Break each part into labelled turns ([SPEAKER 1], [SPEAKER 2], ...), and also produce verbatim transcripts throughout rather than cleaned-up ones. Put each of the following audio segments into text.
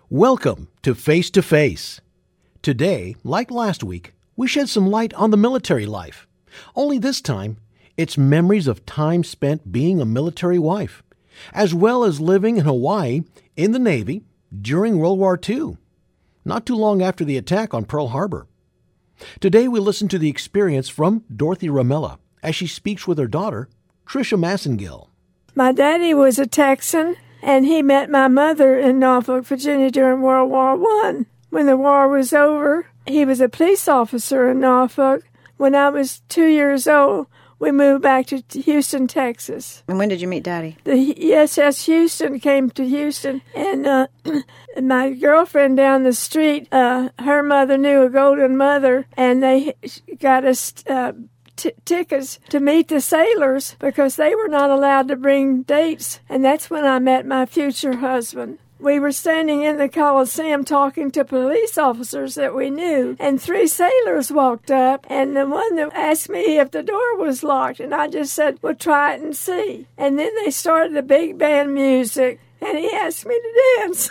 [SPEAKER 1] Welcome to Face to Face. Today, like last week, we shed some light on the military life. Only this time, it's memories of time spent being a military wife, as well as living in Hawaii in the Navy during World War Two, not too long after the attack on Pearl Harbor. Today, we listen to the experience from Dorothy Ramella as she speaks with her daughter, Tricia Massengill.
[SPEAKER 2] My daddy was a Texan, and he met my mother in Norfolk, Virginia during World War One. When the war was over, he was a police officer in Norfolk. When I was two years old, we moved back to Houston, Texas.
[SPEAKER 3] And when did you meet Daddy?
[SPEAKER 2] The E S S Houston came to Houston, and uh, my girlfriend down the street, uh, her mother knew a Golden Mother, and they got us uh, t- tickets to meet the sailors because they were not allowed to bring dates, and that's when I met my future husband. We were standing in the Coliseum talking to police officers that we knew, and three sailors walked up, and the one that asked me if the door was locked, and I just said, well, try it and see. And then they started the big band music, and he asked me to dance.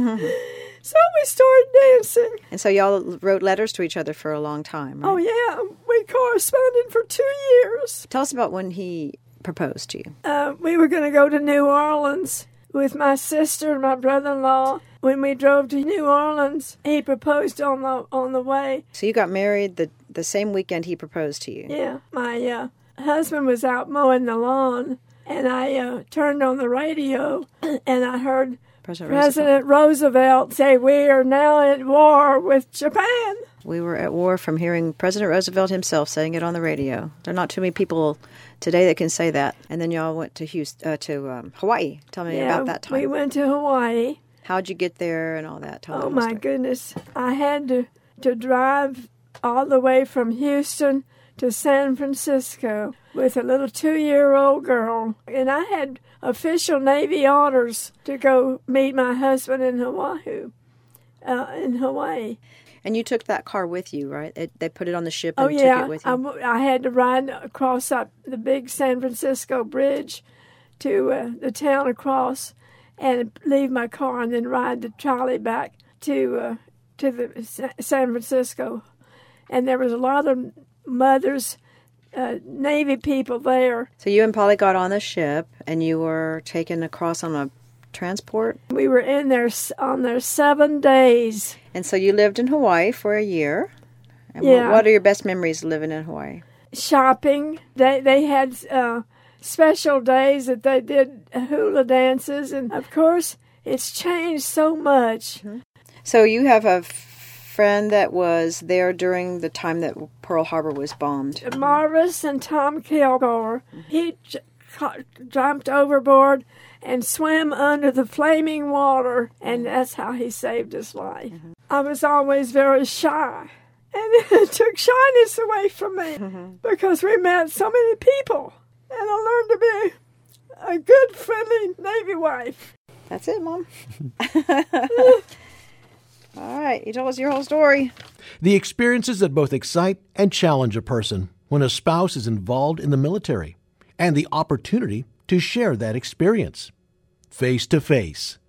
[SPEAKER 2] So we started dancing.
[SPEAKER 3] And so y'all wrote letters to each other for a long time, right?
[SPEAKER 2] Oh, yeah. We corresponded for two years.
[SPEAKER 3] Tell us about when he proposed to you.
[SPEAKER 2] Uh, we were going to go to New Orleans with my sister and my brother-in-law. When we drove to New Orleans, he proposed on the on the way.
[SPEAKER 3] So you got married the, the same weekend he proposed to you?
[SPEAKER 2] Yeah. My uh, husband was out mowing the lawn, and I uh, turned on the radio, and I heard
[SPEAKER 3] President,
[SPEAKER 2] President Roosevelt. Roosevelt say, we are now at war with Japan.
[SPEAKER 3] We were at war from hearing President Roosevelt himself saying it on the radio. There are not too many people today that can say that. And then y'all went to Houston, uh, to um, Hawaii. Tell me
[SPEAKER 2] yeah,
[SPEAKER 3] about that time.
[SPEAKER 2] We went to Hawaii.
[SPEAKER 3] How'd you get there and all that? Tell
[SPEAKER 2] oh,
[SPEAKER 3] me
[SPEAKER 2] my
[SPEAKER 3] story.
[SPEAKER 2] goodness. I had to, to drive all the way from Houston to San Francisco with a little two-year-old girl. And I had official Navy orders to go meet my husband in Hawaii. Uh, in Hawaii.
[SPEAKER 3] And you took that car with you, right? It, they put it on the ship and
[SPEAKER 2] oh, yeah.
[SPEAKER 3] took it with you?
[SPEAKER 2] I, I had to ride across up the big San Francisco bridge to uh, the town across and leave my car and then ride the trolley back to uh, to the San Francisco. And there was a lot of mothers, uh, Navy people there.
[SPEAKER 3] So you and Polly got on the ship and you were taken across on a transport?
[SPEAKER 2] We were in there on there seven days.
[SPEAKER 3] And so you lived in Hawaii for a year. And
[SPEAKER 2] yeah.
[SPEAKER 3] What are your best memories living in Hawaii?
[SPEAKER 2] Shopping. They they had uh, special days that they did hula dances, and of course, it's changed so much.
[SPEAKER 3] Mm-hmm. So you have a friend that was there during the time that Pearl Harbor was bombed.
[SPEAKER 2] Marvis and Tom Kilgore. Mm-hmm. He j- jumped overboard and swam under the flaming water, and that's how he saved his life. Mm-hmm. I was always very shy, and it took shyness away from me mm-hmm. because we met so many people, and I learned to be a good, friendly Navy wife.
[SPEAKER 3] That's it, Mom. All right, you told us your whole story.
[SPEAKER 1] The experiences that both excite and challenge a person when a spouse is involved in the military, and the opportunity to share that experience. Face to Face.